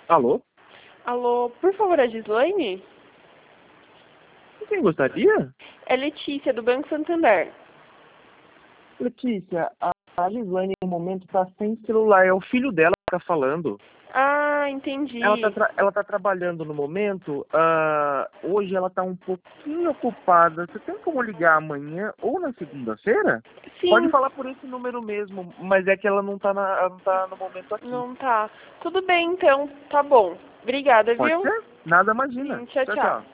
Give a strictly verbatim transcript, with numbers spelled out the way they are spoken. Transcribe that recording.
Alô? Alô, por favor, a Gislaine? Quem gostaria? É Letícia, do Banco Santander. Letícia, a, a Gislaine no momento tá sem celular, é o filho dela que tá falando. Ah, Ela tá, entendi. tra- ela tá trabalhando no momento, ah, hoje ela tá um pouquinho ocupada. Você tem como ligar amanhã ou na segunda-feira? Pode Sim, falar por esse número mesmo, mas é que ela não tá, na, ela não tá no momento aqui. não tá. Tudo bem, então. Tá bom. Obrigada, Pode viu? ser? Nada, imagina. Sim, tchau, Tchau, tchau. tchau.